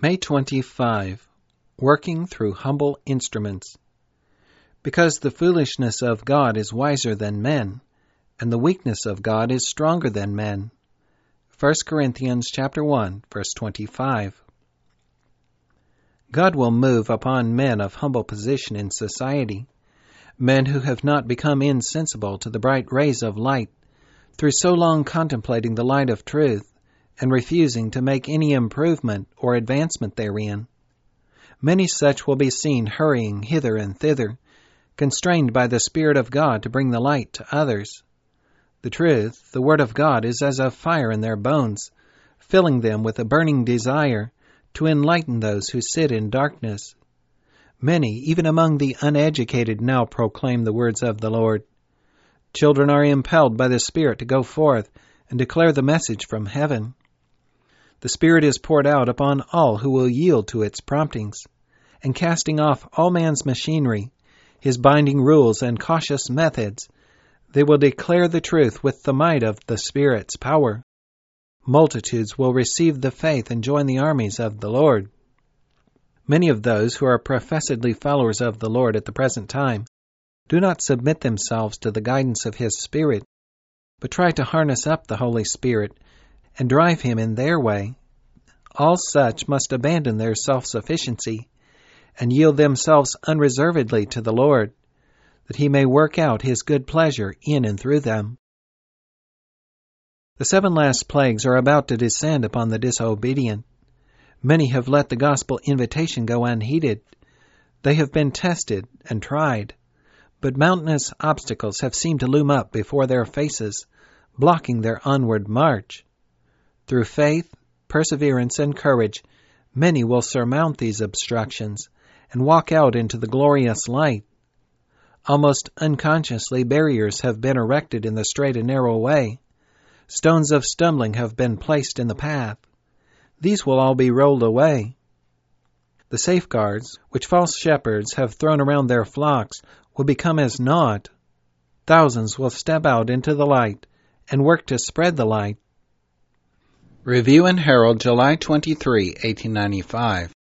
May 25. Working through humble instruments. Because the foolishness of God is wiser than men, and the weakness of God is stronger than men. 1 Corinthians chapter 1, verse 25. God will move upon men of humble position in society, men who have not become insensible to the bright rays of light, through so long contemplating the light of truth, and refusing to make any improvement or advancement therein. Many such will be seen hurrying hither and thither, constrained by the Spirit of God to bring the light to others. The truth, the Word of God, is as a fire in their bones, filling them with a burning desire to enlighten those who sit in darkness. Many, even among the uneducated, now proclaim the words of the Lord. Children are impelled by the Spirit to go forth and declare the message from heaven. The Spirit is poured out upon all who will yield to its promptings, and casting off all man's machinery, his binding rules and cautious methods, they will declare the truth with the might of the Spirit's power. Multitudes will receive the faith and join the armies of the Lord. Many of those who are professedly followers of the Lord at the present time do not submit themselves to the guidance of His Spirit, but try to harness up the Holy Spirit and drive Him in their way. All such must abandon their self-sufficiency and yield themselves unreservedly to the Lord, that He may work out His good pleasure in and through them. The 7 last plagues are about to descend upon the disobedient. Many have let the gospel invitation go unheeded. They have been tested and tried, but mountainous obstacles have seemed to loom up before their faces, blocking their onward march. Through faith, perseverance, and courage, many will surmount these obstructions and walk out into the glorious light. Almost unconsciously, barriers have been erected in the straight and narrow way. Stones of stumbling have been placed in the path. These will all be rolled away. The safeguards which false shepherds have thrown around their flocks will become as naught. Thousands will step out into the light and work to spread the light. Review and Herald, July 23, 1895.